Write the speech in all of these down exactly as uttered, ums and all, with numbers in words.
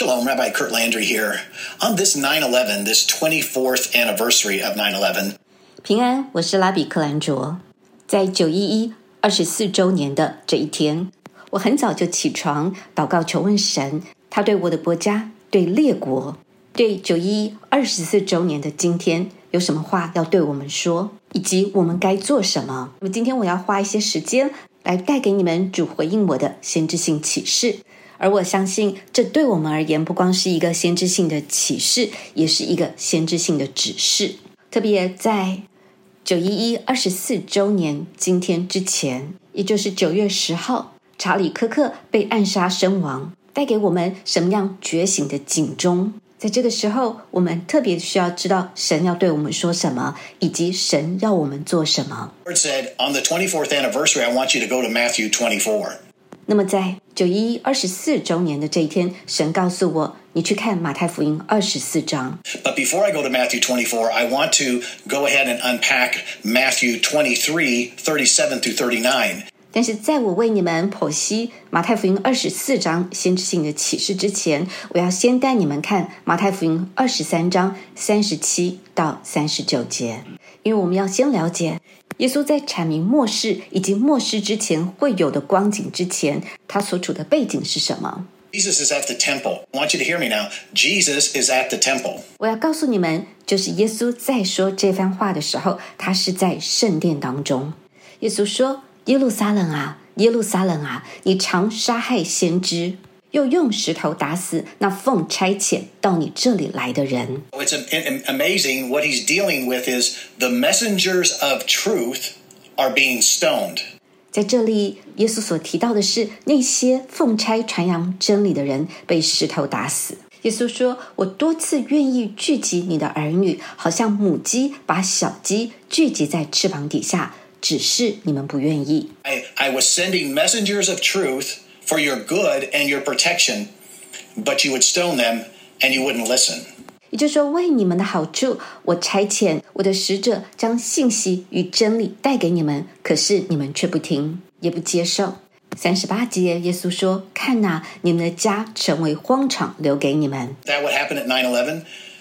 Shalom, Rabbi Kurt Landry here. On this nine eleven, this twenty-fourth anniversary of nine eleven. 平安，我是拉比克兰卓。在九一一二十四周年的这一天，我很早就起床祷告求问神，他对我的国家、对列国、对九一一二十四周年的今天有什么话要对我们说，以及我们该做什么。那么今天我要花一些时间来带给你们主回应我的先知性启示，而我相信这对我们而言不光是一个先知性的启示，也是一个先知性的指示。特别在九一一二十四周年今天之前，也就是九月十号，查理科克被暗杀身亡，带给我们什么样觉醒的警钟。在这个时候，我们特别需要知道神要对我们说什么，以及神要我们做什么。 The Lord said, on the twenty-fourth anniversary, I want you to go to Matthew twenty-four. 那么在九一一二十四周年的这一天，神告诉我，你去看马太福音二十四章。 But before I go to Matthew twenty-four, I want to go ahead and unpack Matthew twenty-three, thirty-seven through thirty-nine. 但是在我为你们剖析马太福音二十四章先知性的启示之前，我要先带你们看马太福音二十三章三十七到三十九节，因为我们要先了解耶稣在阐明末世以及末世之前会有的光景之前，他所处的背景是什么。 Jesus is at the temple. I want you to hear me now. Jesus is at the temple. 我要告诉你们，就是耶稣在说这番话的时候，他是在圣殿当中。耶稣说，耶路撒冷啊，耶路撒冷啊，你常杀害先知，又用石头打死那奉差遣到你这里来的人。 It's amazing what he's dealing with is the messengers of truth are being stoned. 在这里，耶稣所提到的是那些奉差传扬真理的人被石头打死。耶稣说，我多次愿意聚集你的儿女，好像母鸡把小鸡聚集在翅膀底下，只是你们不愿意。 I, I was sending messengers of truth for your good and your protection, but you would stone them and you wouldn't listen. 也就是说，为你们的好处，我差遣我的使者将信息与真理带给你们，可是你们却不听，也不接受。三十八节，耶稣说，看哪，你们的家成为荒场，留给你们。 That what happened at nine eleven?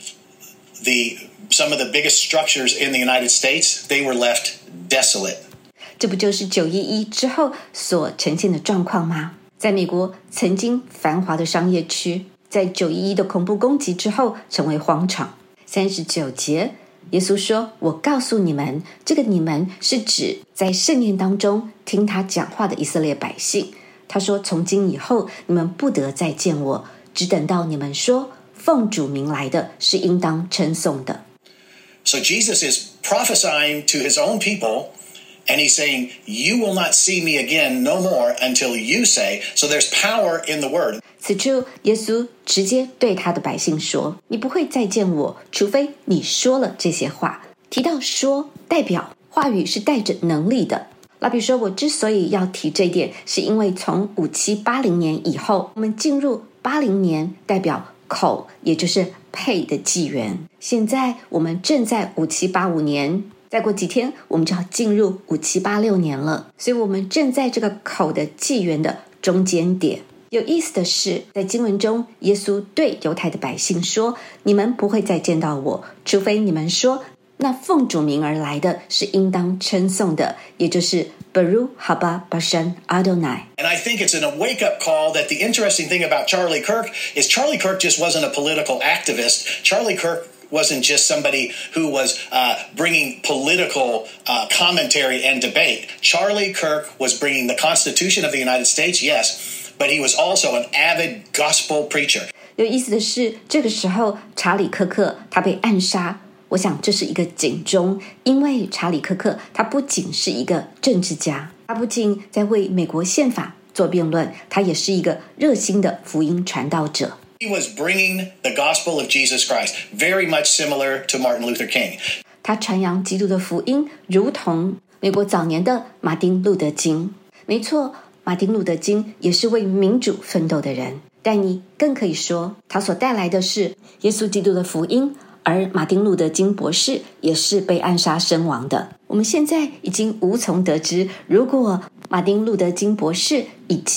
The, some of the biggest structures in the United States, they were left desolate. 这不就是九一一之后所呈现的状况吗？在美国曾经繁华的商业区，在九一一的恐怖攻击之后成为荒场。三十九节，耶稣说，我告诉你们，这个你们是指在圣殿当中听他讲话的以色列百姓。他说，从今以后你们不得再见我，只等到你们说奉主名来的是应当称颂的。 So Jesus is prophesying to his own people, and he's saying, you will not see me again no more until you say. So there's power in the word. 此处耶稣直接对他的百姓说，你不会再见我，除非你说了这些话。提到说，代表话语是带着能力的。拉比说，我之所以要提这一点，是因为从五七八零年以后，我们进入八零年，代表口，也就是配的纪元。现在我们正在五七八五年，再过几天我们就要进入五七八六年了，所以我们正在这个口的纪元的中间点。有意思的是，在经文中，耶稣对犹太的百姓说，你们不会再见到我，除非你们说那奉主名而来的是应当称颂的，也就是 Baruch haba Bashan Adonai。 And I think it's a wake-up call that the interesting thing about Charlie Kirk is Charlie Kirk just wasn't a political activist. Charlie Kirk wasn't just somebody who was uh, bringing political uh, commentary and debate. Charlie Kirk was bringing the Constitution of the United States, yes, but he was also an avid gospel preacher. 有意思的是，这个时候查理科克他被暗杀，我想这是一个警钟，因为查理科克他不仅是一个政治家，他不仅在为美国宪法做辩论，他也是一个热心的福音传道者。 He was bringing the gospel of Jesus Christ, very much similar to Martin Luther King. 他传扬基督的福音，如同美国早年的马丁路德金。没错，马丁路德金也是为民主奋斗的人，但你更可以说，他所带来的是耶稣基督的福音，而马丁路德金博士也是被暗杀身亡的。我们现在已经无从得知，如果马丁路德金博士以及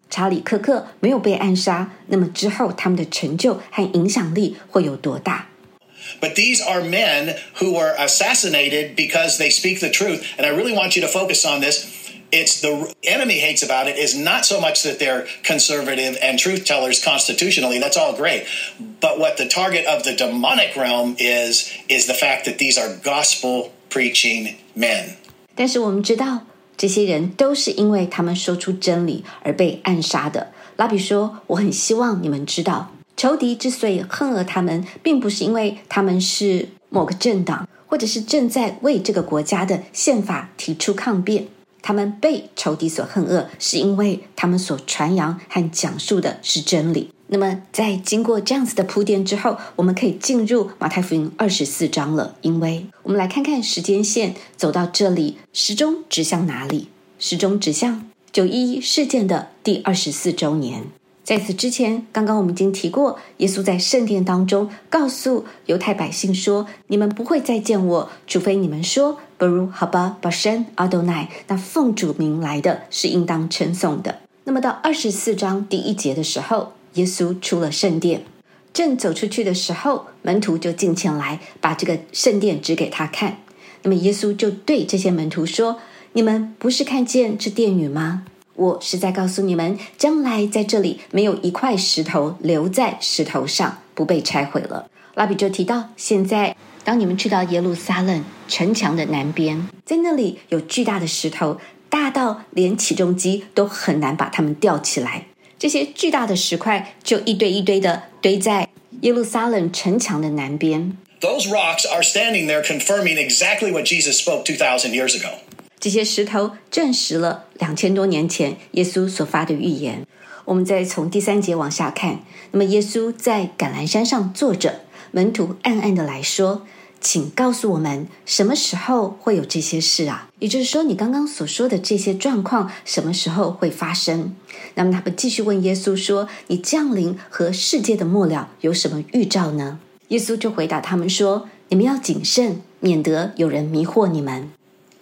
查理·科克没有被暗杀，那么之后他们的成就和影响力会有多大？ But these are men who were assassinated because they speak the truth. And I really want you to focus on this. It's the enemy hates about it is not so much that they're conservative and truth tellers constitutionally. That's all great. But what the target of the demonic realm is, is the fact that these are gospel preaching men. 但是我们知道，这些人都是因为他们说出真理而被暗杀的。拉比说，我很希望你们知道，仇敌之所以恨恶他们，并不是因为他们是某个政党，或者是正在为这个国家的宪法提出抗辩。他们被仇敌所恨恶，是因为他们所传扬和讲述的是真理。那么在经过这样子的铺垫之后，我们可以进入马太福音二十四章了。因为我们来看看时间线，走到这里，时钟指向哪里？时钟指向九一一事件的第二十四周年。在此之前，刚刚我们已经提过，耶稣在圣殿当中告诉犹太百姓说，你们不会再见我，除非你们说不如好吧，巴山阿多奈，那奉主名来的是应当称颂的。那么到二十四章第一节的时候，耶稣出了圣殿，正走出去的时候，门徒就进前来，把这个圣殿指给他看。那么耶稣就对这些门徒说，你们不是看见这殿宇吗？我是在告诉你们，将来在这里没有一块石头留在石头上，不被拆毁了。拉比就提到，现在当你们去到耶路撒冷城墙的南边，在那里有巨大的石头，大到连起重机都很难把它们吊起来。这些巨大的石块就一堆一堆的堆在耶路撒冷城墙的南边。 Those rocks are standing there confirming exactly what Jesus spoke two thousand years ago. 这些石头证实了两千多年前耶稣所发的预言。我们再从第三节往下看，那么耶稣在橄榄山上坐着，门徒暗暗的来说，请告诉我们什么时候会有这些事啊？也就是说，你刚刚所说的这些状况什么时候会发生？那么他们继续问耶稣说，你降临和世界的末了有什么预兆呢？耶稣就回答他们说，你们要谨慎，免得有人迷惑你们。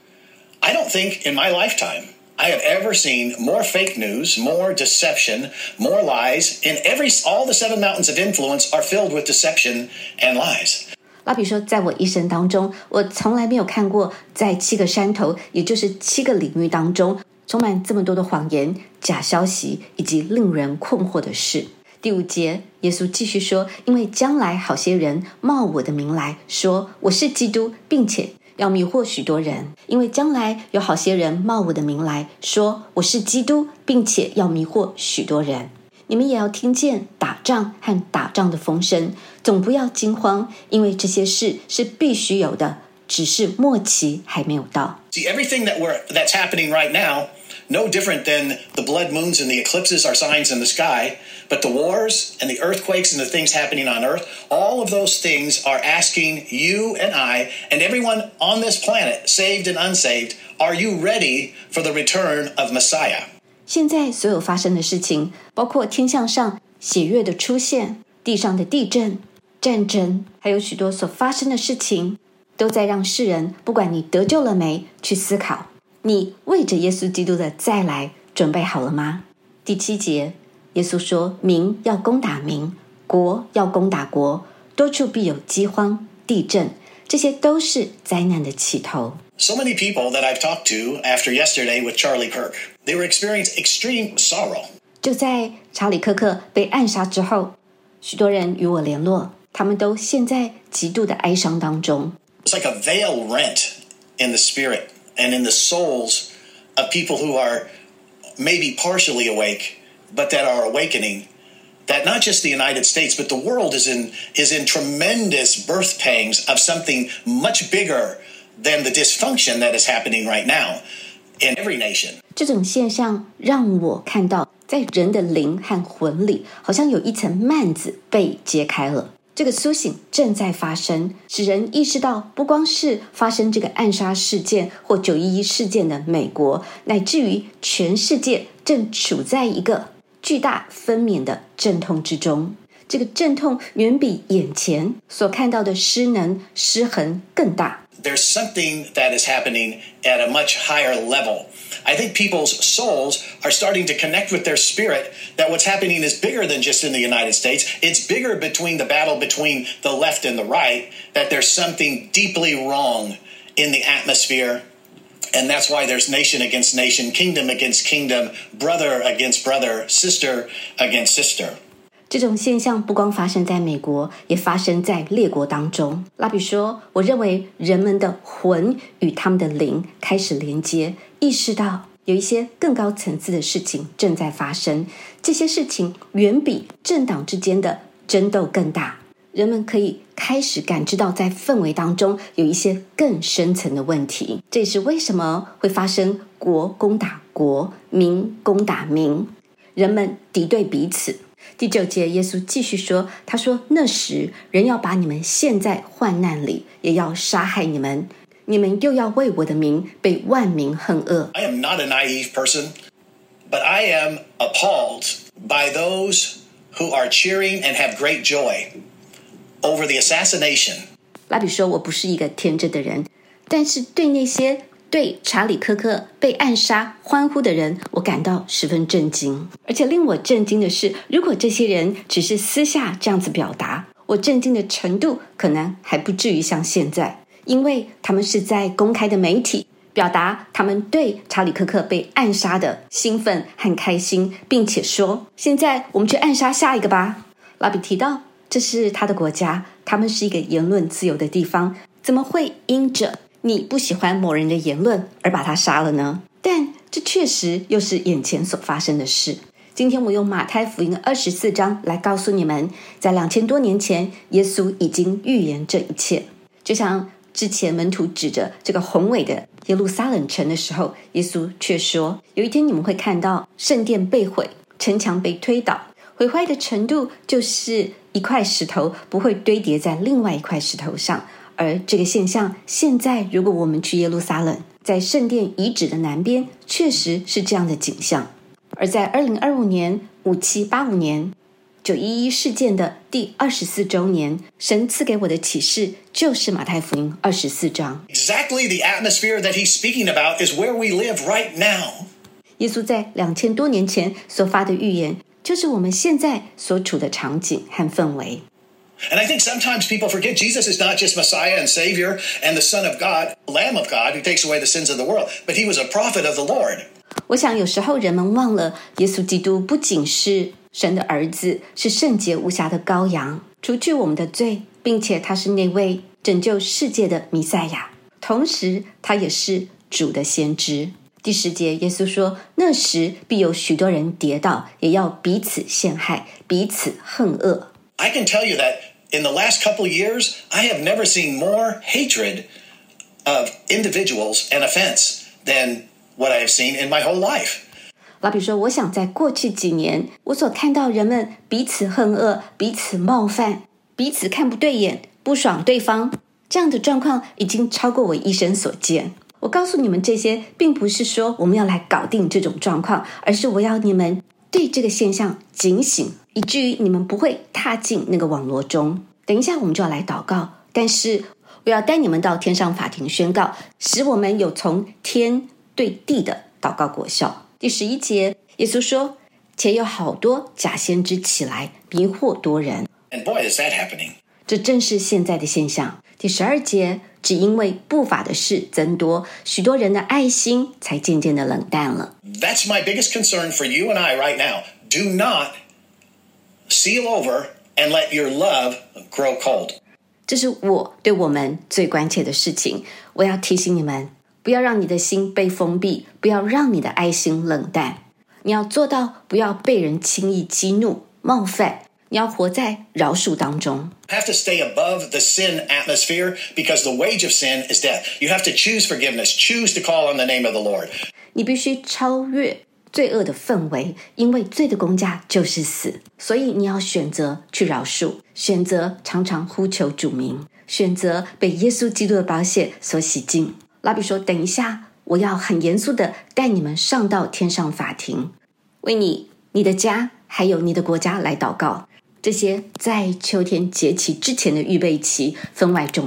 I don't think in my lifetime I have ever seen more fake news, more deception, more lies. In every, all the seven mountains of influence are filled with deception and lies. 拉比说，在我一生当中，我从来没有看过在七个山头，也就是七个领域当中，充满这么多的谎言、假消息以及令人困惑的事。第五节，耶稣继续说，因为将来好些人冒我的名来说我是基督，并且要迷惑许多人。因为将来有好些人冒我的名来说我是基督，并且要迷惑许多人。你们也要听见打仗和打仗的风声，总不要惊慌，因为这些事是必须有的，只是末期还没有到。 See, everything that we're, that's happening right now, no different than the blood moons and the eclipses are signs in the sky, but the wars and the earthquakes and the things happening on earth, all of those things are asking you and I and everyone on this planet, saved and unsaved, are you ready for the return of Messiah? 现在所有发生的事情，包括天象上血月的出现，地上的地震、战争，还有许多所发生的事情，都在让世人，不管你得救了没，去思考，你为着耶稣基督的再来准备好了吗？第七节，耶稣说，民要攻打民，国要攻打国，多处必有饥荒、地震，这些都是灾难的起头。 So many people that I've talked to after yesterday with Charlie Kirk, they were experiencing extreme sorrow. 就在查理·科克被暗杀之后，许多人与我联络，他们都陷在极度的哀伤当中。 It's like a veil rent in the spirit and in the souls of people who are maybe partially awake, but that are awakening. That not just the United States, but the world is in, is in tremendous birth pangs of something much bigger than the dysfunction that is happening right now in every nation. 这种现象让我看到，在人的灵和魂里，好像有一层幔子被揭开了。这个苏醒正在发生，使人意识到，不光是发生这个暗杀事件或九一一事件的美国，乃至于全世界正处在一个巨大分娩的阵痛之中。这个阵痛远比眼前所看到的失能失衡更大。 there's something that is happening at a much higher level. I think people's souls are starting to connect with their spirit that what's happening is bigger than just in the United States. It's bigger between the battle between the left and the right, that there's something deeply wrong in the atmosphere. And that's why there's nation against nation, kingdom against kingdom, brother against brother, sister against sister. 这种现象不光发生在美国，也发生在列国当中。拉比说，我认为人们的魂与他们的灵开始连接，意识到有一些更高层次的事情正在发生，这些事情远比政党之间的争斗更大。人们可以开始感知到在氛围当中有一些更深层的问题，这也是为什么会发生国攻打国，民攻打民，人们敌对彼此。第九节耶稣继续说，他说，那时人要把你们陷在患难里，也要杀害你们，你们又要为我的名被万民恨恶。 I am not a naive person, but I am appalled by those who are cheering and have great joy over the assassination. 拉比说，我不是一个天真的人，但是对那些对查理科克被暗杀欢呼的人，我感到十分震惊。而且令我震惊的是，如果这些人只是私下这样子表达，我震惊的程度可能还不至于像现在，因为他们是在公开的媒体表达他们对查理科克被暗杀的兴奋和开心，并且说，现在我们去暗杀下一个吧。拉比提到，这是他的国家，他们是一个言论自由的地方，怎么会因着你不喜欢某人的言论而把他杀了呢？但这确实又是眼前所发生的事。今天我用马太福音二十四章来告诉你们，在两千多年前，耶稣已经预言这一切。就像之前门徒指着这个宏伟的耶路撒冷城的时候，耶稣却说，有一天你们会看到圣殿被毁，城墙被推倒，毁坏的程度就是一块石头不会堆叠在另外一块石头上。而这个现象，现在如果我们去耶路撒冷，在圣殿遗址的南边，确实是这样的景象。而在二零二五年五七八五年九一一事件的第二十四周年，神赐给我的启示就是马太福音二十四章。 Exactly the atmosphere that he's speaking about is where we live right now. 耶稣在两千多年前所发的预言，就是我们现在所处的场景和氛围。 And I think sometimes people forget Jesus is not just Messiah and Savior and the Son of God, Lamb of God who takes away the sins of the world, but he was a prophet of the Lord. 我想有时候人们忘了，耶稣基督不仅是神的儿子，是圣洁无瑕的羔羊，除去我们的罪，并且他是那位拯救世界的弥赛亚，同时他也是主的先知。第十节耶稣说，那时必有许多人跌倒，也要彼此陷害，彼此恨恶。 I can tell you that in the last couple years, I have never seen more hatred of individuals and offense than what I have seen in my whole life. 老比说，我想在过去几年，我所看到人们彼此恨恶、彼此冒犯、彼此看不对眼、不爽对方，这样的状况已经超过我一生所见。我告诉你们这些，并不是说我们要来搞定这种状况，而是我要你们对这个现象警醒，以至于你们不会踏进那个网络中。等一下我们就要来祷告，但是我要带你们到天上法庭宣告，使我们有从天对地的祷告果效。第十一节耶稣说，且有好多假先知起来，迷惑多人。 And boy, is that happening. 这正是现在的现象。第十二节，只因为不法的事增多，许多人的爱心才渐渐的冷淡了。 That's my biggest concern for you and I right now. Do not seal over and let your love grow cold. 这是我对我们最关切的事情。我要提醒你们，不要让你的心被封闭，不要让你的爱心冷淡。你要做到不要被人轻易激怒、冒犯，你要活在饶恕当中。 You have to stay above the sin atmosphere because the wage of sin is death. You have to choose forgiveness, choose to call on the name of the Lord. 你必须超越罪恶的氛围，因为罪的工价就是死。所以你要选择去饶恕，选择常常呼求主名，选择被耶稣基督的宝血所洗净。拉比说，等一下我要很严肃的带你们上到天上法庭，为你、你的家还有你的国家来祷告。这些在秋天节期之前的预备期分外重要。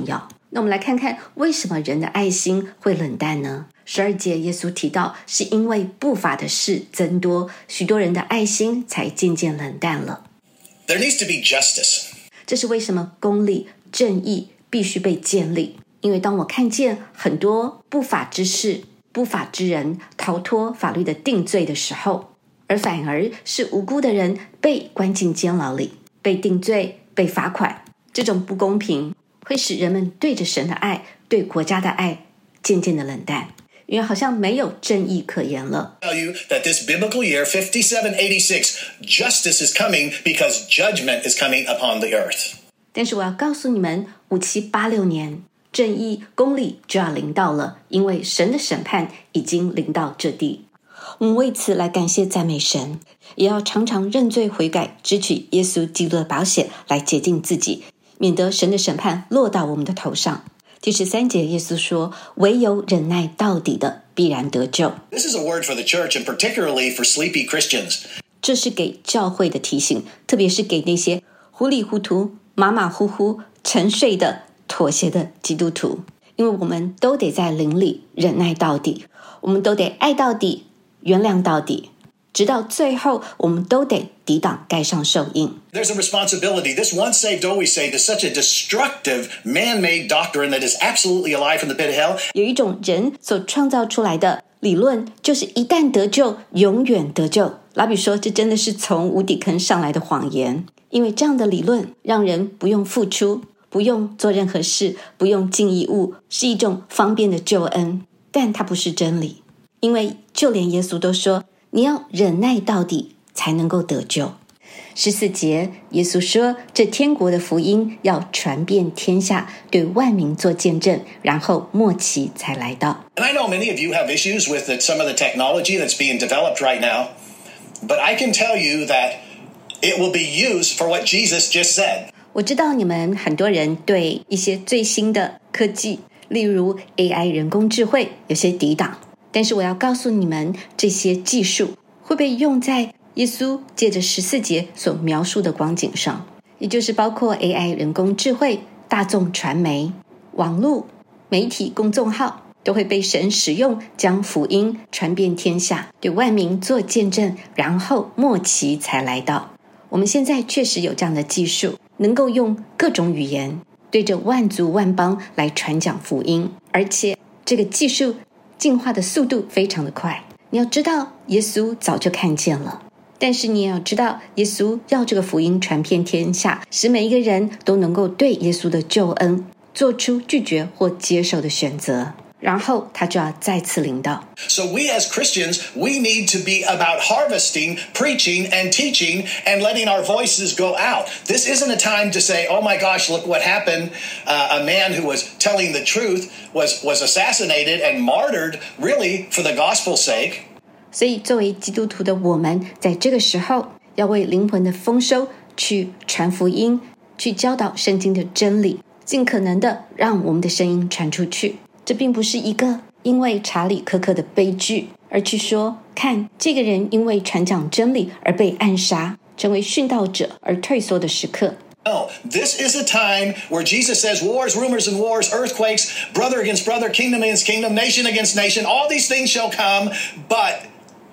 那我们来看看为什么人的爱心会冷淡呢？十二节耶稣提到，是因为不法的事增多，许多人的爱心才渐渐冷淡了。 There needs to be justice. 这是为什么公理正义必须被建立，因为当我看见很多不法之事、不法之人逃脱法律的定罪的时候，而反而是无辜的人被关进监牢里，被定罪、被罚款，这种不公平会使人们对着神的爱、对国家的爱渐渐的冷淡，因为好像没有正义可言了。 Tell you that this biblical year fifty-seven eighty-six, justice is coming because judgment is coming upon the earth. 但是我要告诉你们，五七八六年正义公理就要临到了，因为神的审判已经临到这地。我们为此来感谢赞美神，也要常常认罪悔改，支取耶稣基督的宝血来洁净自己，免得神的审判落到我们的头上。第十三节耶稣说，唯有忍耐到底的必然得救。 This is a word for the church and particularly for sleepy Christians. 这是给教会的提醒，特别是给那些糊里糊涂、马马虎虎、沉睡的、妥协的基督徒，因为我们都得在灵里忍耐到底，我们都得爱到底，原谅到底，直到最后我们都得抵挡盖上受印。 There's a responsibility. This once saved, always saved is such a destructive, man-made doctrine that is absolutely alive from the pit of hell. 有一种人所创造出来的理论，就是一旦得救，永远得救。老比说，这真的是从无底坑上来的谎言，因为这样的理论让人不用付出，不用做任何事，不用尽义务，是一种方便的救恩，但它不是真理。因为就连耶稣都说，你要忍耐到底才能够得救。十四节耶稣说，这天国的福音要传遍天下，对万民做见证，然后末期才来到。 And I know many of you have issues with the, some of the technology that's being developed right now, but I can tell you that it will be used for what Jesus just said. 我知道你们很多人对一些最新的科技，例如 A I 人工智慧有些抵挡，但是我要告诉你们，这些技术会被用在耶稣借着十四节所描述的光景上，也就是包括 A I 人工智慧、大众传媒、网络、媒体公众号，都会被神使用，将福音传遍天下，对万民做见证，然后末期才来到。我们现在确实有这样的技术，能够用各种语言对着万族万邦来传讲福音，而且这个技术进化的速度非常的快。你要知道，耶稣早就看见了，但是你也要知道，耶稣要这个福音传遍天下，使每一个人都能够对耶稣的救恩做出拒绝或接受的选择，然后他就要再次临到。 So we as Christians, we need to be about harvesting, preaching, and teaching, and letting our voices go out. This isn't a time to say, oh my gosh, look what happened. Uh, a man who was telling the truth was, was assassinated and martyred, really, for the gospel's sake. 所以作为基督徒的我们，在这个时候要为灵魂的丰收去传福音，去教导圣经的真理，尽可能的让我们的声音传出去。这并不是一个因为查理科克的悲剧而去说，看这个人因为传讲真理而被暗杀，成为殉道者而退缩的时刻。 No, this is a time where Jesus says wars, rumors and wars, earthquakes, brother against brother, kingdom against kingdom, nation against nation, all these things shall come, but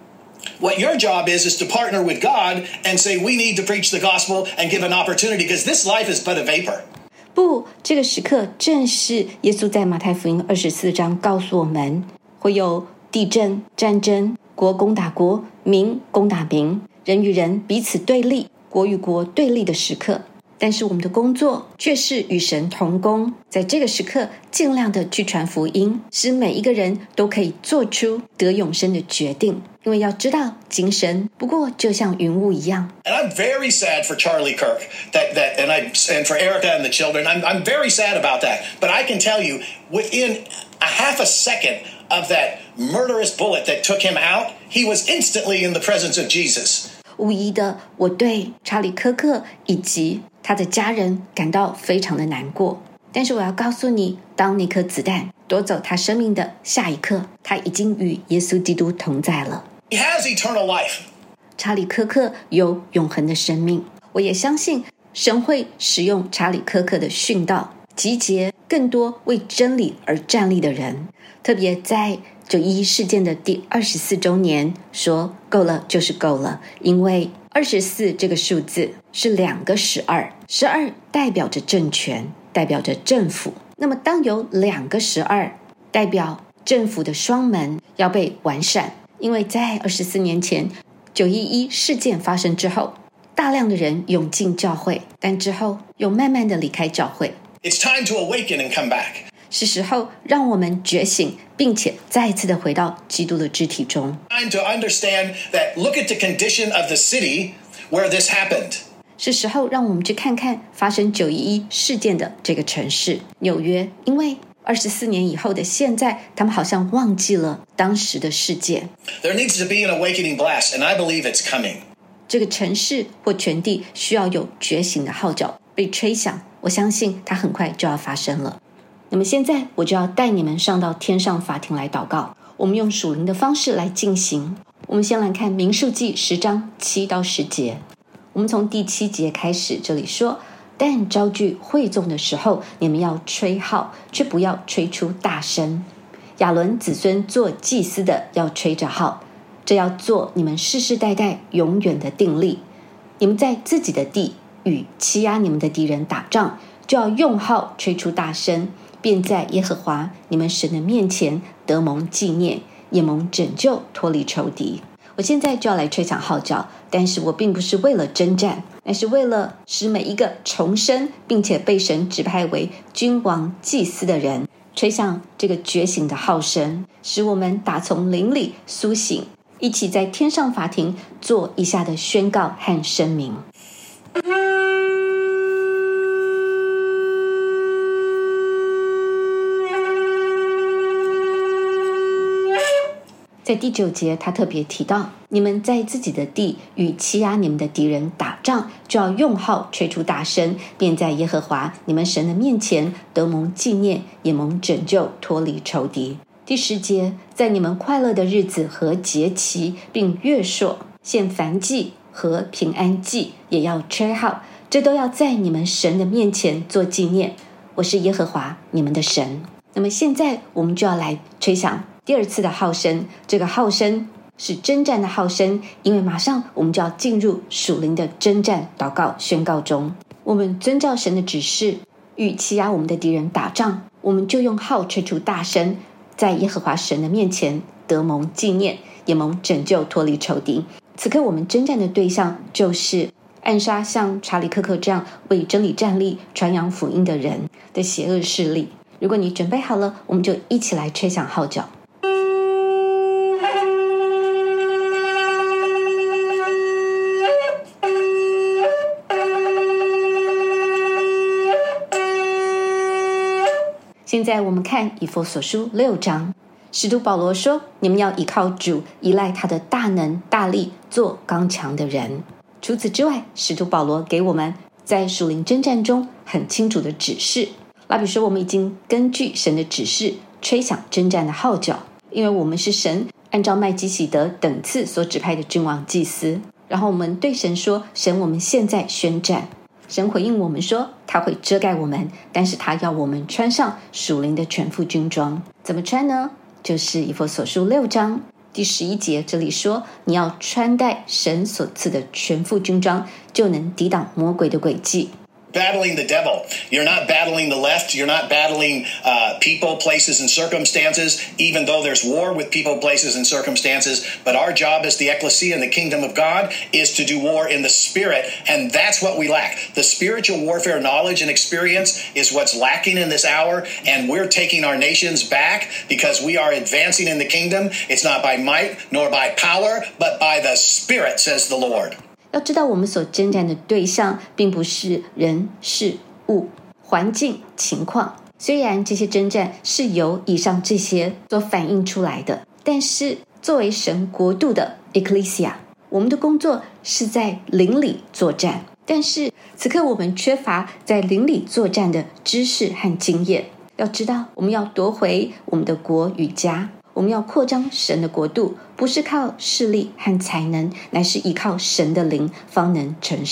what your job is is to partner with God and say we need to preach the gospel and give an opportunity, because this life is but a vapor. 不，这个时刻正是耶稣在马太福音二十四章告诉我们，会有地震、战争，国攻打国，民攻打民，人与人彼此对立，国与国对立的时刻。但是我们的工作却是与神同工，在这个时刻尽量的去传福音，使每一个人都可以做出得永生的决定。因为要知道，今生不过就像云雾一样。 And I'm very sad for Charlie Kirk, that that and I and for Erica and the children. I'm I'm very sad about that. But I can tell you, within a half a second of that murderous bullet that took him out, he was instantly in the presence of Jesus. 无疑的，我对查理·科克以及他的家人感到非常的难过。但是我要告诉你，当那颗子弹夺走他生命的下一刻，他已经与耶稣基督同在了。 He has eternal life. 查理·科克有永恒的生命。我也相信神会使用查理·科克的殉道， 集结更多为真理而站立的人。特别在九一一事件的第二十四周年，说够了就是够了，因为二十四这个数字是两个十二，十二代表着政权，代表着政府。那么当有两个十二，代表政府的双门要被完善。因为在二十四年前九一一事件发生之后，大量的人涌进教会，但之后又慢慢的离开教会。 It's time to awaken and come back. 是时候让我们觉醒，并且再一次的回到基督的肢体中。 Time to understand that look at the condition of the city where this happened. 是时候让我们去看看发生九一一事件的这个城市纽约，因为二十四年以后的现在，他们好像忘记了当时的事件。 There needs to be an awakening blast, and I believe it's coming. 这个城市或全地需要有觉醒的号角被吹响，我相信它很快就要发生了。那么现在我就要带你们上到天上法庭来祷告，我们用属灵的方式来进行。我们先来看民数记十章七到十节，我们从第七节开始，这里说，但招聚会众的时候，你们要吹号，却不要吹出大声。亚伦子孙做祭司的要吹着号，这要做你们世世代代永远的定例。你们在自己的地与欺压你们的敌人打仗，就要用号吹出大声，便在耶和华你们神的面前得蒙纪念，也蒙拯救，脱离仇敌。我现在就要来吹响号角，但是我并不是为了征战，乃是为了使每一个重生并且被神指派为君王祭司的人吹响这个觉醒的号声，使我们打从灵里苏醒，一起在天上法庭做以下的宣告和声明。在第九节他特别提到，你们在自己的地与欺压你们的敌人打仗，就要用号吹出大声，便在耶和华你们神的面前得蒙纪念，也蒙拯救，脱离仇敌。第十节，在你们快乐的日子和节期并月朔献燔祭和平安祭，也要吹号，这都要在你们神的面前做纪念，我是耶和华你们的神。那么现在我们就要来吹响第二次的号声，这个号声是征战的号声，因为马上我们就要进入属灵的征战祷告宣告中。我们遵照神的指示，与欺压我们的敌人打仗，我们就用号吹出大声，在耶和华神的面前得蒙纪念，也蒙拯救，脱离仇敌。此刻我们征战的对象就是暗杀像查理克克这样为真理站立传扬福音的人的邪恶势力。如果你准备好了，我们就一起来吹响号角。现在我们看以弗所书六章，使徒保罗说，你们要依靠主，依赖他的大能大力，做刚强的人。除此之外，使徒保罗给我们在属灵征战中很清楚的指示。拉比说，我们已经根据神的指示吹响征战的号角，因为我们是神按照麦基洗德等次所指派的君王祭司。然后我们对神说，神，我们现在宣战。神回应我们说，他会遮盖我们，但是他要我们穿上属灵的全副军装。怎么穿呢？就是以弗所书六章第十一节，这里说，你要穿戴神所赐的全副军装，就能抵挡魔鬼的诡计。 Battling the devil. You're not battling the left. You're not battling uh, people, places, and circumstances, even though there's war with people, places, and circumstances. But our job as the ecclesia in the kingdom of God is to do war in the spirit, and that's what we lack. The spiritual warfare knowledge and experience is what's lacking in this hour, and we're taking our nations back because we are advancing in the kingdom. It's not by might nor by power, but by the Spirit, says the Lord. 要知道我们所征战的对象并不是人事物环境情况，虽然这些征战是由以上这些所反映出来的，但是作为神国度的 Ecclesia， 我们的工作是在灵里作战，但是此刻我们缺乏在灵里作战的知识和经验。要知道，我们要夺回我们的国与家，我们要扩张神的国度，不是靠势力和才能，乃是依靠神的灵方能成事。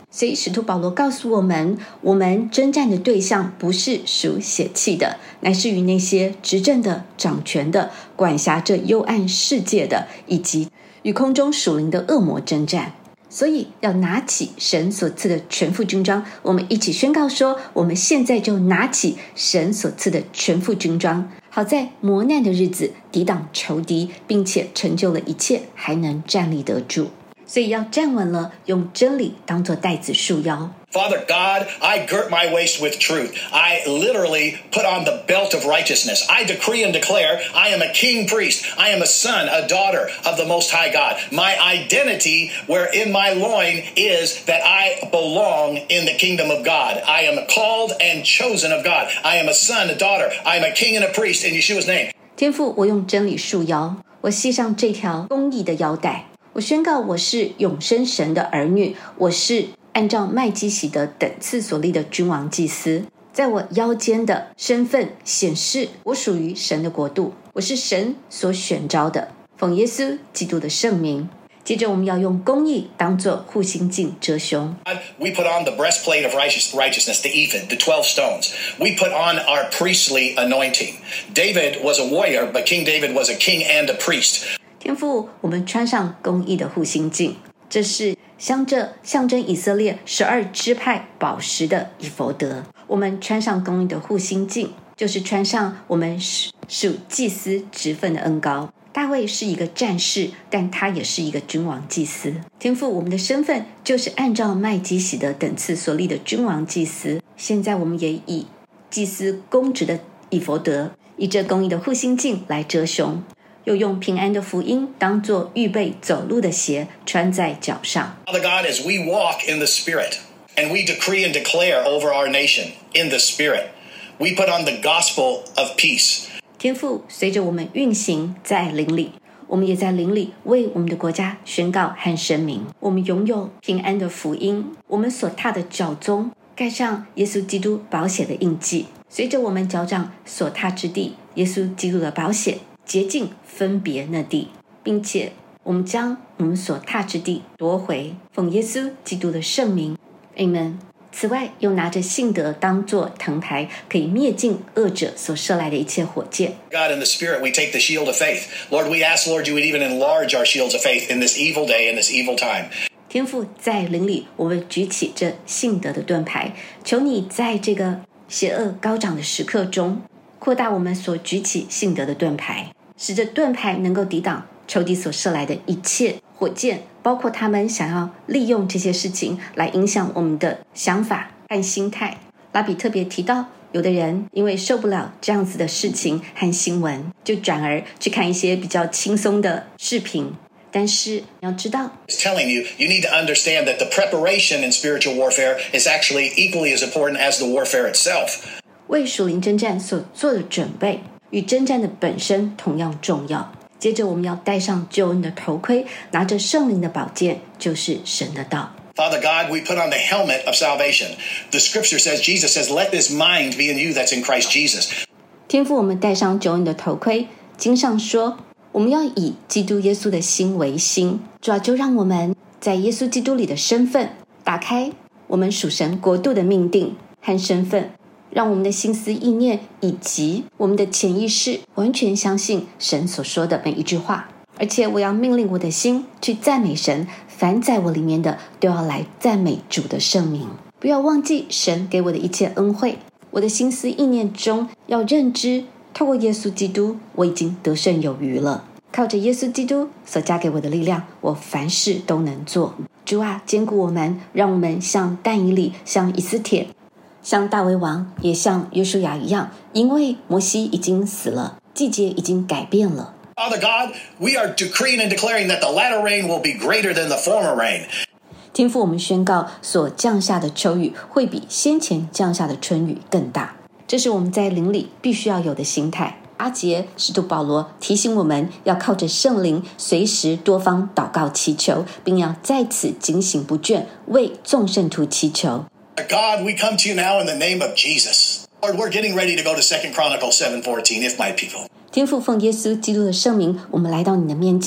所以使徒保罗告诉我们，我们征战的对象不是属血气的，乃是与那些执政的、掌权的、管辖这幽暗世界的，以及与空中属灵的恶魔征战。所以要拿起神所赐的全副军装，我们一起宣告说，我们现在就拿起神所赐的全副军装，好在磨难的日子抵挡仇敌，并且成就了一切，还能站立得住。所以要站稳了，用真理当作带子束腰。 Father God, I girt my waist with truth. I literally put on the belt of righteousness. I decree and declare I am a king priest. I am a son, a daughter of the Most High God. My identity wherein my loin is that I belong in the kingdom of God. I am called and chosen of God. I am a son, a daughter. I am a king and a priest in Yeshua's name. 天父，我用真理束腰，我系上这条公义的腰带。我宣告我是永生神的儿女，我是按照麦基洗德等次所立的君王祭司，在我腰间的身份显示我属于神的国度，我是神所选召的，奉耶稣基督的圣名。接着我们要用公义当作护心镜遮胸。 We put on the breastplate of righteousness, the ephod, the twelve stones. We put on our priestly anointing. David was a warrior, but King David was a king and a priest. 天父，我们穿上公义的护心镜，这是镶着象征以色列十二支派宝石的以弗得。我们穿上公义的护心镜，就是穿上我们属祭司职分的恩膏。大卫是一个战士，但他也是一个君王祭司。天父，我们的身份就是按照麦基洗德等次所立的君王祭司。现在我们也以祭司公职的以弗得，以这公义的护心镜来遮胸，又用平安的福音当作预备走路的鞋穿在脚上。 Father God, as we walk in the Spirit and we decree and declare over our nation in the Spirit, we put on the gospel of peace. 天父，随着我们运行在灵里，我们也在灵里为我们的国家宣告和声明，我们拥有平安的福音，我们所踏的脚踪盖上耶稣基督宝血的印记，随着我们脚掌所踏之地，耶稣基督的宝血洁净分别那地，并且我们将我们所踏之地夺回，奉耶稣基督的圣名 Amen。 此外，又拿着信德当作藤牌，可以灭尽恶者所射来的一切火箭。 God, in the Spirit, we take the shield of faith. Lord, we ask, Lord, you would even enlarge our shields of faith in this evil day, in this evil time. 天父，在灵里，我们举起这信德的盾牌，求你在这个邪恶高涨的时刻中，扩大我们所举起信德的盾牌，使这盾牌能够抵挡仇敌所射来的一切火箭，包括他们想要利用这些事情来影响我们的想法和心态。拉比特别提到，有的人因为受不了这样子的事情和新闻，就转而去看一些比较轻松的视频。但是你要知道， It's telling you, you need to understand that the preparation in spiritual warfare is actually equally as important as the warfare itself. 为属灵征战所做的准备与征战的本身同样重要。接着我们要戴上救恩的头盔，拿着圣灵的宝剑，就是神的道。 Father God, we put on the helmet of salvation. The scripture says, Jesus says, let this mind be in you that's in Christ Jesus. 天父，我们戴上救恩的头盔，经上说我们要以基督耶稣的心为心，主要就让我们在耶稣基督里的身份打开我们属神国度的命定和身份，让我们的心思意念以及我们的潜意识完全相信神所说的每一句话。而且我要命令我的心去赞美神，凡在我里面的都要来赞美主的圣名。不要忘记神给我的一切恩惠，我的心思意念中要认知，透过耶稣基督我已经得胜有余了。靠着耶稣基督所加给我的力量，我凡事都能做。主啊，坚固我们，让我们像但以理，像以斯帖，像大卫王，也像约书亚一样，因为摩西已经死了，季节已经改变了。 Father God, we are decreeing and declaring that the latter rain will be greater than the former rain. 天父，我们宣告所降下的秋雨会比先前降下的春雨更大，这是我们在灵里必须要有的心态。阿节使徒保罗提醒我们要靠着圣灵随时多方祷告祈求，并要在此警醒不倦，为众圣徒祈求。 God, we come to you now in the name of Jesus. Lord, we're getting ready to go to Second Chronicles seven fourteen, if my people. 天父，奉耶稣基督的圣名，我们来到你的面前，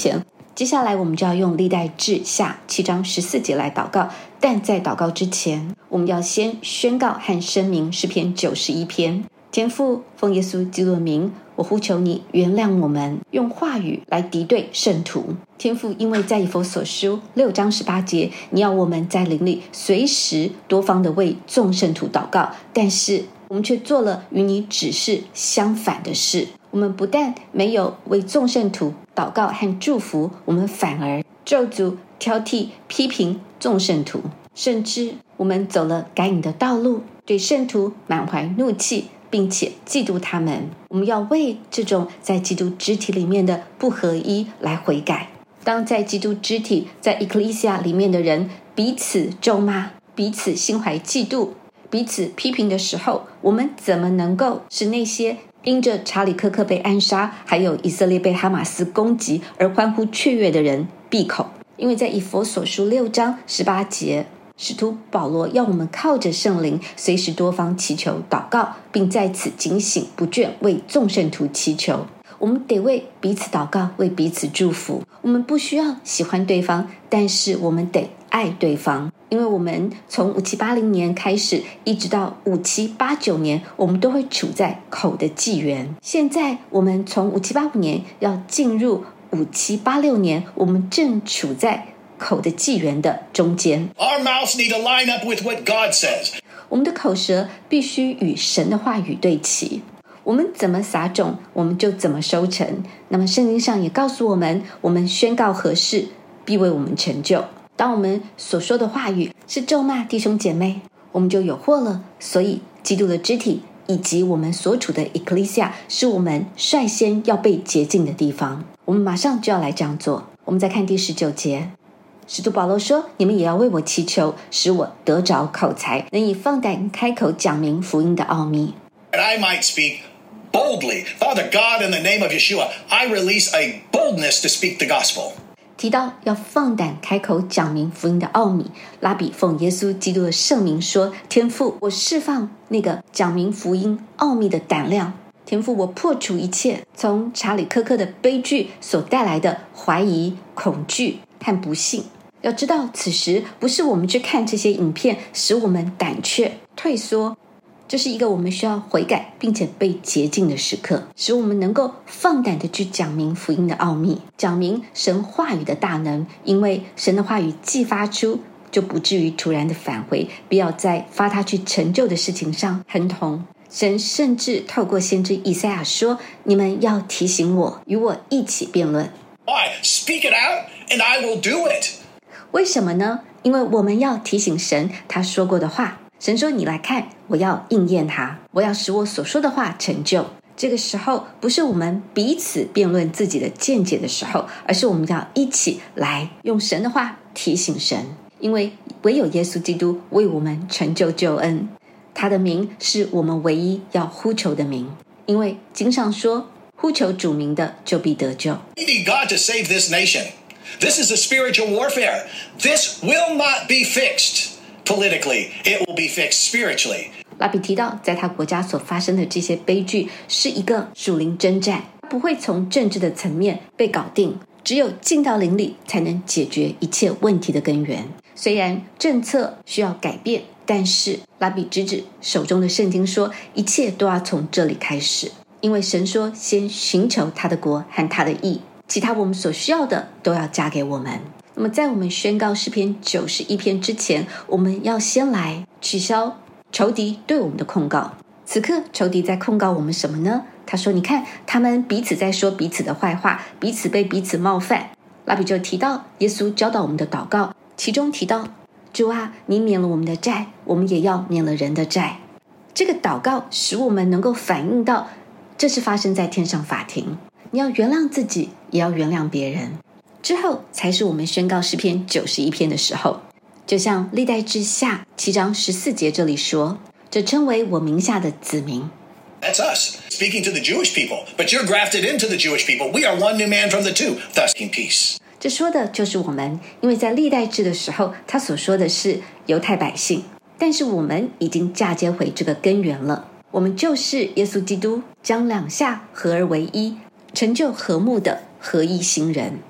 接下来我们就要用历代志下七章十四节来祷告，但在祷告之前，我们要先宣告和声明诗篇九十一篇。天父，奉耶稣基督的名，我呼求你原谅我们用话语来敌对圣徒。天父，因为在以弗所书六章十八节，你要我们在灵里随时多方的为众圣徒祷告，但是我们却做了与你指示相反的事。我们不但没有为众圣徒祷告和祝福，我们反而咒诅、挑剔、批评众圣徒，甚至我们走了该隐的道路，对圣徒满怀怒气，并且嫉妒他们。我们要为这种在基督肢体里面的不合一来悔改。当在基督肢体，在 Ecclesia 里面的人彼此咒骂，彼此心怀嫉妒，彼此批评的时候，我们怎么能够使那些因着查理科克被暗杀，还有以色列被哈马斯攻击而欢呼雀跃的人闭口？因为在以弗所书六章十八节，使徒保罗要我们靠着圣灵随时多方祈求祷告，并在此警醒不倦为众圣徒祈求。我们得为彼此祷告，为彼此祝福。我们不需要喜欢对方，但是我们得爱对方。因为我们从五七八零年开始一直到五七八九年，我们都会处在口的纪元。现在我们从五七八五年要进入五七八六年，我们正处在口的纪元的中间。 Our mouths need to line up with what God says. 我们的口舌必须与神的话语对齐。我们怎么撒种，我们就怎么收成。那么圣经上也告诉我们，我们宣告何事，必为我们成就。当我们所说的话语是咒骂弟兄姐妹，我们就有祸了。所以基督的肢体以及我们所处的 Ecclesia 是我们率先要被洁净的地方。我们马上就要来这样做。我们再看第十九节，使徒保罗说，你们也要为我祈求，使我得着口才，能以放胆开口讲明福音的奥秘。 And I might speak boldly. Father God, in the name of Yeshua, I release a boldness to speak the gospel. 提到要放胆开口讲明福音的奥秘，拉比奉耶稣基督的圣名说，天父，我释放那个讲明福音奥秘的胆量。天父，我破除一切从查理科克的悲剧所带来的怀疑、恐惧和不幸。要知道，此时不是我们去看这些影片使我们胆怯退缩，这是一个我们需要悔改并且被洁净的时刻，使我们能够放胆的去讲明福音的奥秘，讲明神话语的大能。因为神的话语既发出，就不至于突然的返回，必要在发他去成就的事情上亨通。神甚至透过先知以赛亚说，你们要提醒我，与我一起辩论。 Why? Speak it out and I will do it. 为什么呢？因为我们要提醒神他说过的话。神说，你来看，我要应验它，我要使我所说的话成就。这个时候不是我们彼此辩论自己的见解的时候，而是我们要一起来用神的话提醒神。因为唯有耶稣基督为我们成就救恩，他的名是我们唯一要呼求的名。因为经上说，呼求主名的就必得救。 We need God to save this nation. This is a spiritual warfare. This will not be fixed politically. It will be fixed spiritually. 拉比提到，在他国家所发生的这些悲剧是一个属灵征战，不会从政治的层面被搞定，只有进到灵里才能解决一切问题的根源。虽然政策需要改变，但是拉比指指手中的圣经说，一切都要从这里开始。因为神说，先寻求他的国和他的义，其他我们所需要的都要加给我们。那么在我们宣告诗篇九十一篇之前，我们要先来取消仇敌对我们的控告。此刻仇敌在控告我们什么呢？他说，你看，他们彼此在说彼此的坏话，彼此被彼此冒犯。拉比就提到耶稣教导我们的祷告，其中提到，主啊，你免了我们的债，我们也要免了人的债。这个祷告使我们能够反映到，这是发生在天上法庭，你要原谅自己，也要原谅别人，之后才是我们宣告诗篇九十一篇的时候。就像历代志下七章十四节这里说，这称为我名下的子民。 That's us, speaking to the Jewish people. But you're grafted into the Jewish people. We are one new man from the two, thus in peace. 这说的就是我们，因为在历代志的时候，他所说的是犹太百姓，但是我们已经嫁接回这个根源了。我们就是耶稣基督将两下合而为一，成就和睦的合一新人。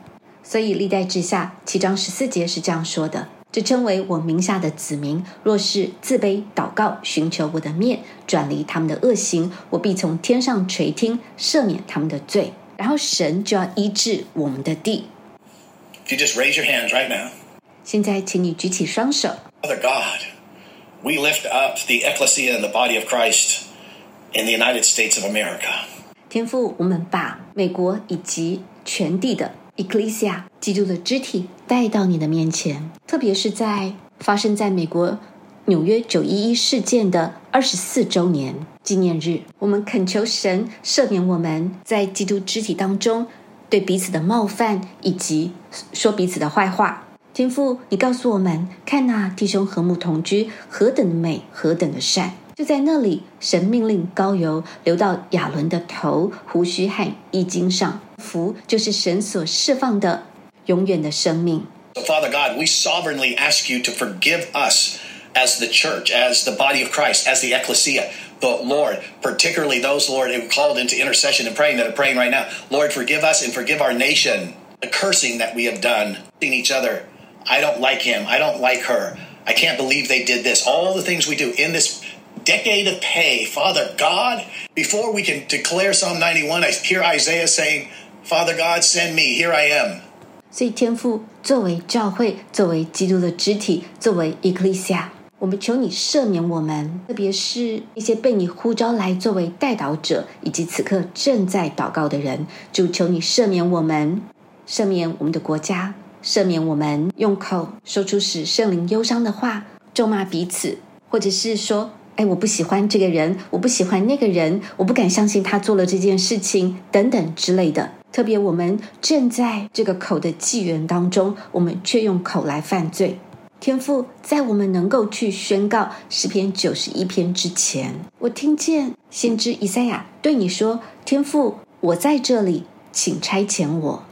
所以历代志下七章十四节是这样说的：这称为我名下的子民，若是自卑祷告，寻求我的面，转离他们的恶行，我必从天上垂听，赦免他们的罪。然后神就要医治我们的地。 If you just raise your hands right now. 现在请你举起双手。 Father God, we lift up the ecclesia and the body of Christ in the United States of America. 天父，我们把美国以及全地的 Ecclesia 基督的肢体带到你的面前，特别是在发生在美国纽约九一一事件的二十四周年纪念日，我们恳求神赦免我们在基督肢体当中对彼此的冒犯以及说彼此的坏话。天父，你告诉我们，看哪，弟兄和睦同居，何等的美，何等的善。就在那里，神命令膏油流到亚伦的头、胡须和衣襟上，福就是神所释放的永远的生命。 So Father God, we sovereignly ask you to forgive us as the church, as the body of Christ, as the ecclesia, the Lord, particularly those, Lord, who called into intercession and praying that are praying right now. Lord, forgive us and forgive our nation, the cursing that we have done in each other. I don't like him. I don't like her. I can't believe they did this. All the things we do in this decade of pay, Father God, before we can declare Psalm ninety-one, I hear Isaiah saying, Father God, send me, here I am. 所以天父，作为教会，作为基督的肢体，作为 Ecclesia， 我们求你赦免我们，特别是一些被你呼召来作为代祷者，以及此刻正在祷告的人。主，求你赦免我们，赦免我们的国家，赦免我们用口说出使圣灵忧伤的话，咒骂彼此，或者是说，哎，我不喜欢这个人，我不喜欢那个人，我不敢相信他做了这件事情，等等之类的。特别我们正在这个口的纪元当中，我们却用口来犯罪。天父，在我们能够去宣告诗篇九十一篇之前，我听见先知以赛亚对你说，天父，我在这里，请差遣我。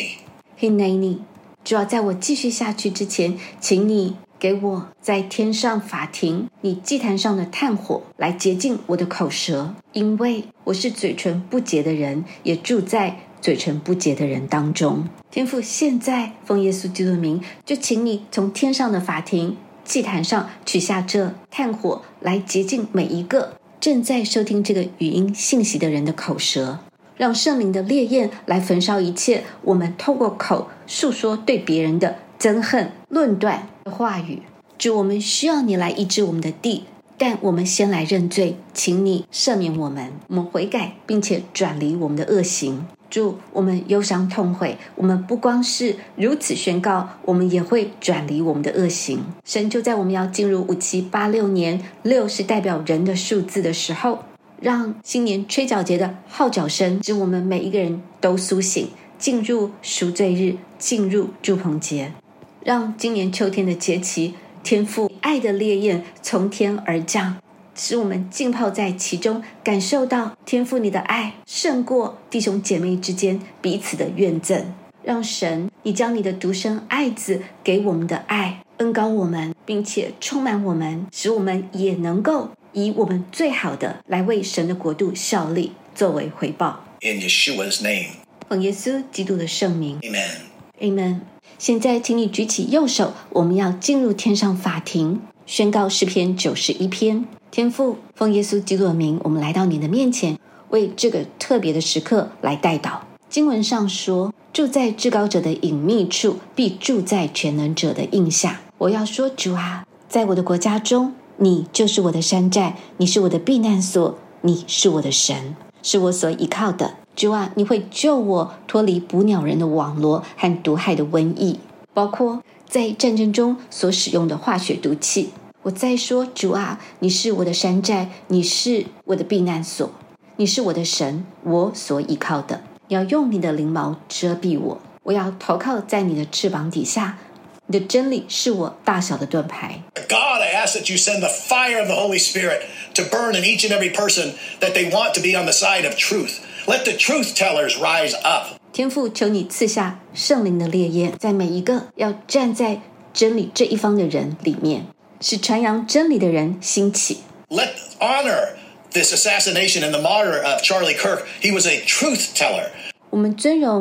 Hineni， 主要在我继续下去之前，请你给我在天上法庭，你祭坛上的炭火来洁净我的口舌，因为我是嘴唇不洁的人，也住在嘴唇不洁的人当中。天父，现在奉耶稣基督的名，就请你从天上的法庭祭坛上取下这炭火，来洁净每一个正在收听这个语音信息的人的口舌，让圣灵的烈焰来焚烧一切我们透过口述说对别人的憎恨、论断的话语。主，我们需要你来医治我们的地，但我们先来认罪，请你赦免我们，我们悔改，并且转离我们的恶行。主，我们忧伤痛悔，我们不光是如此宣告，我们也会转离我们的恶行。神，就在我们要进入五七八六年，六是代表人的数字的时候，让新年吹角节的号角声使我们每一个人都苏醒，进入赎罪日，进入住棚节，让今年秋天的节期，天父爱的烈焰从天而降，使我们浸泡在其中，感受到天父你的爱胜过弟兄姐妹之间彼此的怨憎。让神你将你的独生爱子给我们的爱恩膏我们，并且充满我们，使我们也能够以我们最好的来为神的国度效力，作为回报。 In Yeshua's name. 奉耶稣基督的圣名 Amen. Amen。 现在请你举起右手，我们要进入天上法庭，宣告诗篇九十一篇。天父，奉耶稣基督的名，我们来到你的面前，为这个特别的时刻来代祷。经文上说，住在至高者的隐秘处，必住在全能者的荫下。我要说，主啊，在我的国家中，你就是我的山寨，你是我的避难所，你是我的神，是我所依靠的。主啊，你会救我脱离捕鸟人的网罗和毒害的瘟疫，包括在战争中所使用的化学毒气。我再说，主啊，你是我的山寨，你是我的避难所，你是我的神，我所依靠的。你要用你的翎毛遮蔽我，我要投靠在你的翅膀底下。你的真理是我大小的盾牌。 God, I ask that you send the fire of the Holy Spirit to burn in each and every person that they want to be on the side of truth. Let the truth tellers rise up. 天父，求你赐下圣灵的烈焰，在每一个要站在真理这一方的人里面，使传扬真理的人兴起。 Let honor this assassination and the martyr of Charlie Kirk. He was a truth teller. 我们尊荣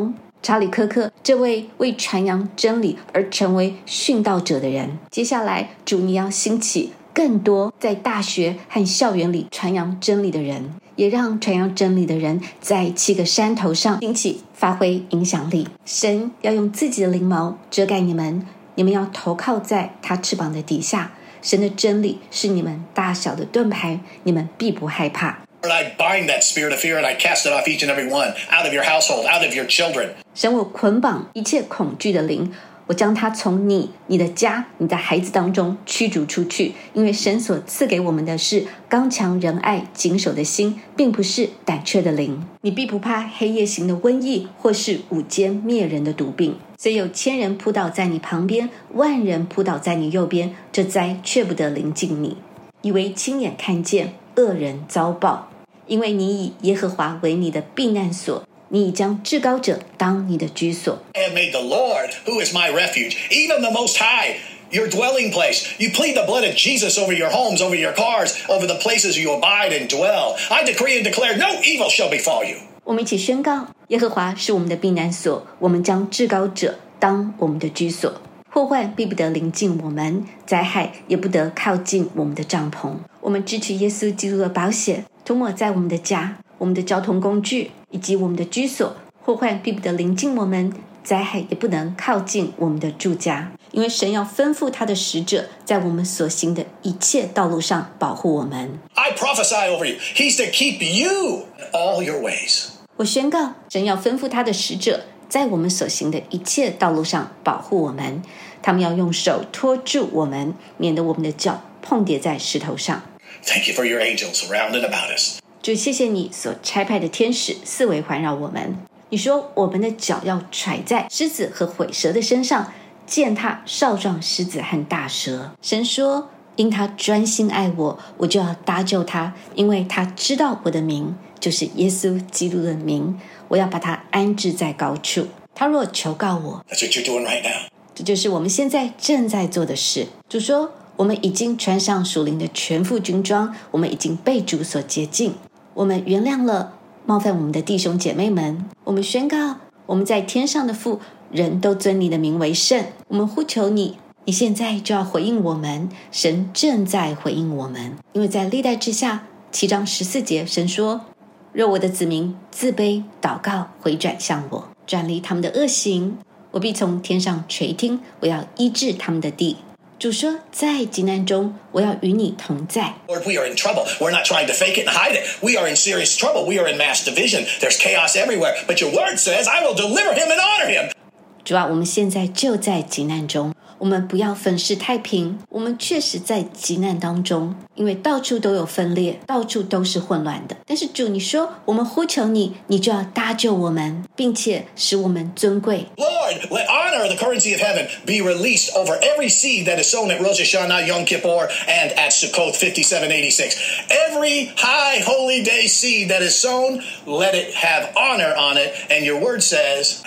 查理·科克这位为传扬真理而成为殉道者的人。接下来，主你要兴起更多在大学和校园里传扬真理的人，也让传扬真理的人在七个山头上兴起发挥影响力。神要用自己的翎毛遮盖你们，你们要投靠在他翅膀的底下。神的真理是你们大小的盾牌，你们必不害怕。 Lord, I bind that spirit of fear and I cast it off each and every one, out of your household, out of your children. 神，我捆绑一切恐惧的灵，我将它从你、你的家、你的孩子当中驱逐出去，因为神所赐给我们的是刚强仁爱谨守的心，并不是胆怯的灵。你必不怕黑夜行的瘟疫，或是午间灭人的毒病。虽有千人扑倒在你旁边，万人扑倒在你右边，这灾却不得临近你。以为亲眼看见恶人遭报，因为你以耶和华为你的避难所，你已将至高者当你的居所。 I have made the Lord, who is my refuge, even the Most High, your dwelling place. You plead the blood of Jesus over your homes, over your cars, over the places you abide and dwell. I decree and declare no evil shall befall you. 我们一起宣告，耶和华是我们的避难所，我们将至高者当我们的居所。祸患必不得临近我们，灾害也不得靠近我们的帐篷。我们支取耶稣基督的宝血，涂抹在我们的家、我们的交通工具以及我们的居所。祸患必不得临近我们，灾害也不能靠近我们的住家，因为神要吩咐他的使者在我们所行的一切道路上保护我们。 I prophesy over you. He's to keep you in all your ways. 我宣告，神要吩咐他的使者在我们所行的一切道路上保护我们，他们要用手托住我们，免得我们的脚碰跌在石头上。 Thank you for your angels around and about us. 主，谢谢你所差派的天使四围环绕我们。你说我们的脚要踹在狮子和毁蛇的身上，践踏少壮狮子和大蛇。神说，因他专心爱我，我就要搭救他，因为他知道我的名，就是耶稣基督的名，我要把他安置在高处。他若求告我， That's what you're doing right now. 这就是我们现在正在做的事。主说，我们已经穿上属灵的全副军装，我们已经被主所洁净，我们原谅了冒犯我们的弟兄姐妹们。我们宣告，我们在天上的父，人都尊你的名为圣。我们呼求你，你现在就要回应我们。神正在回应我们，因为在历代之下七章十四节，神说，若我的子民自卑祷告，回转向我，转离他们的恶行，我必从天上垂听，我要医治他们的地。主说，在急难中，我要与你同在。 Lord, we are in trouble. We're not trying to fake it and hide it. We are in serious trouble. We are in mass division. There's chaos everywhere. But your word says, I will deliver him and honor him. 主啊，我们现在就在急难中，我们不要粉饰太平。我们确实在急难当中，因为到处都有分裂，到处都是混乱的。但是主，你说我们呼求你，你就要搭救我们，并且使我们尊贵。 Lord, let honor, the currency of heaven, be released over every seed that is sown at Rosh Hashanah, Yom Kippur, and at Sukkot fifty-seven eighty-six. Every high holy day seed that is sown, let it have honor on it. And your word says,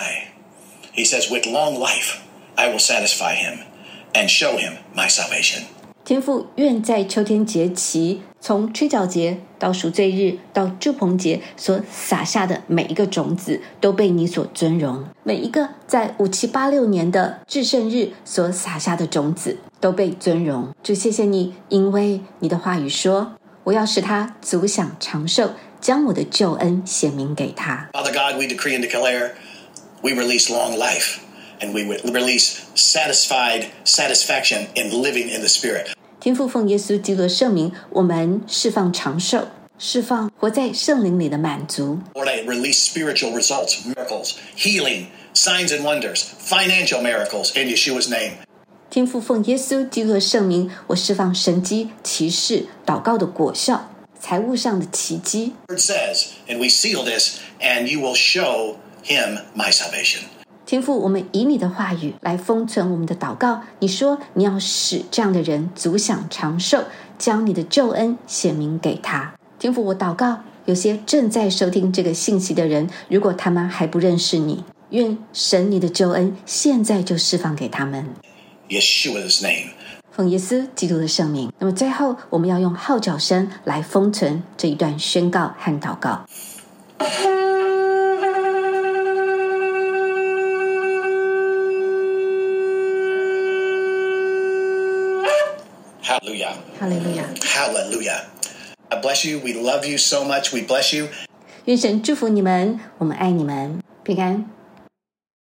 he says, with long life, I will satisfy him and show him my salvation. 天父，愿在秋天节期，从吹角节到赎罪日到祝棚节所撒下的每一个种子都被你所尊荣，每一个在五七八六年的至圣日所撒下的种子都被尊荣。主，谢谢你，因为你的话语说，我要使他足享长寿，将我的救恩显明给他。 Father God, we decree and declare, we release long life and we release satisfied satisfaction in living in the Spirit. 天父，奉耶稣基督的圣名，我们释放长寿，释放活在圣灵里的满足。 Lord, I release spiritual results, miracles, healing, signs and wonders, financial miracles in Yeshua's name. 天父，奉耶稣基督的圣名，我释放神迹、奇事、祷告的果效，财务上的奇迹。 The word says, and we seal this, and you will show him my salvation. 天父，我们以你的话语来封存我们的祷告。你说你要使这样的人足享长寿，将你的救恩显明给他。天父，我祷告，有些正在收听这个信息的人，如果他们还不认识你，愿神你的救恩现在就释放给他们。 Yeshua's name. 奉耶稣基督的圣名。那么最后，我们要用号角声来封存这一段宣告和祷告。 Hallelujah. 哈利路亚。 Hallelujah. God bless you. We love you so much. We bless you. 愿神祝福你们，我们爱你们，平安。